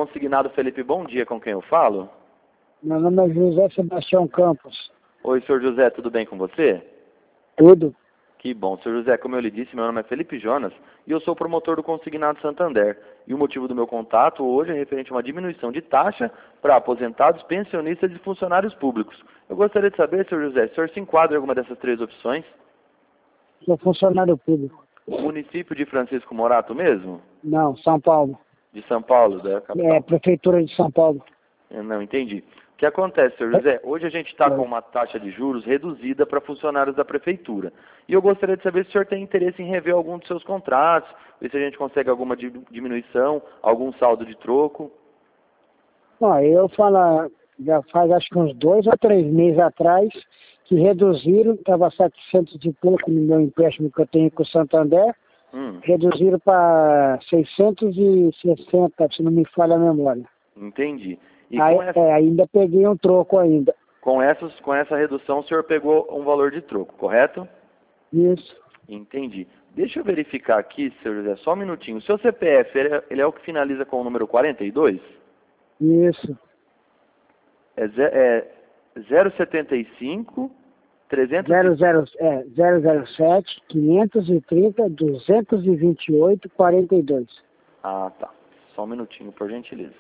Consignado Felipe, bom dia, com quem eu falo? Meu nome é José Sebastião Campos. Oi, senhor José, tudo bem com você? Tudo? Que bom, senhor José, como eu lhe disse, meu nome é Felipe Jonas e eu sou promotor do Consignado Santander. E o motivo do meu contato hoje é referente a uma diminuição de taxa para aposentados, pensionistas e funcionários públicos. Eu gostaria de saber, senhor José, se o senhor se enquadra em alguma dessas três opções? Sou funcionário público. Município de Francisco Morato mesmo? Não, São Paulo. De São Paulo, da capital? Prefeitura de São Paulo. Eu não entendi. O que acontece, senhor José? Hoje a gente está com uma taxa de juros reduzida para funcionários da prefeitura. E eu gostaria de saber se o senhor tem interesse em rever algum dos seus contratos, ver se a gente consegue alguma diminuição, algum saldo de troco. Não, eu falo, já faz acho que uns 2 ou 3 meses atrás, que reduziram, estava 700 e pouco no meu empréstimo que eu tenho com o Santander, reduziram para 660, se não me falha a memória. Entendi. E Aí, ainda peguei um troco ainda. Com essa redução, o senhor pegou um valor de troco, correto? Isso. Entendi. Deixa eu verificar aqui, senhor José, só um minutinho. O seu CPF, ele é o que finaliza com o número 42? Isso. É 075 300... 007 530 228 42. Ah, tá. Só um minutinho, por gentileza.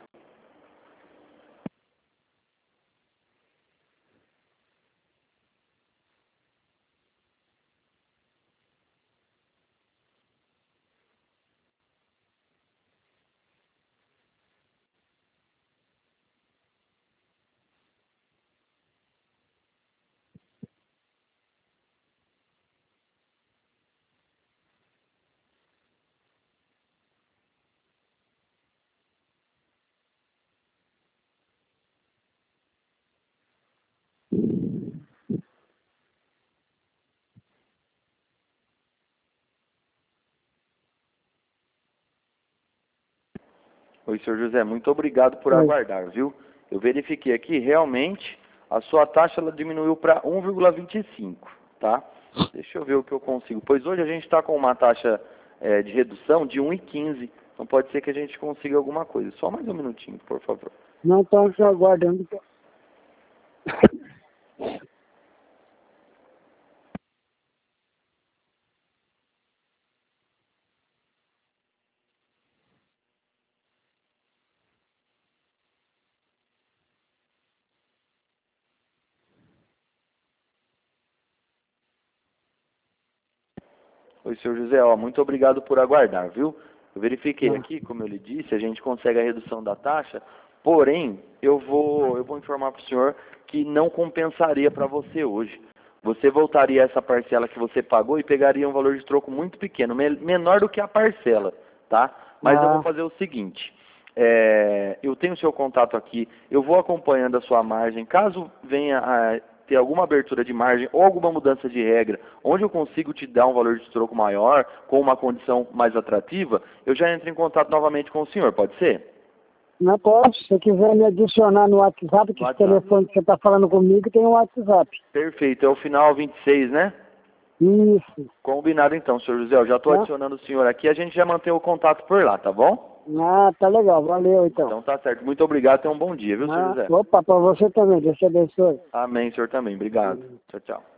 Oi, senhor José, muito obrigado por aguardar, viu? Eu verifiquei aqui, realmente, a sua taxa ela diminuiu para 1,25, tá? Deixa eu ver o que eu consigo. Pois hoje a gente está com uma taxa de redução de 1,15, então pode ser que a gente consiga alguma coisa. Só mais um minutinho, por favor. Não estou só aguardando. Oi, senhor José, muito obrigado por aguardar, viu? Eu verifiquei aqui, como eu lhe disse, a gente consegue a redução da taxa, porém, eu vou informar para o senhor que não compensaria para você hoje. Você voltaria a essa parcela que você pagou e pegaria um valor de troco muito pequeno, menor do que a parcela, tá? Mas eu vou fazer o seguinte, eu tenho o seu contato aqui, eu vou acompanhando a sua margem, caso venha a ter alguma abertura de margem ou alguma mudança de regra, onde eu consigo te dar um valor de troco maior, com uma condição mais atrativa, eu já entro em contato novamente com o senhor, pode ser? Não pode, se você quiser me adicionar no WhatsApp, que esse telefone que você está falando comigo tem um WhatsApp. Perfeito, é o final 26, né? Isso. Combinado então, senhor José, eu já estou adicionando o senhor aqui, a gente já mantém o contato por lá, tá bom? Ah, tá legal, valeu então. Então tá certo, muito obrigado, tenha um bom dia, viu, senhor José? Opa, para você também, Deus te abençoe. Amém, senhor também, obrigado. Tchau, tchau.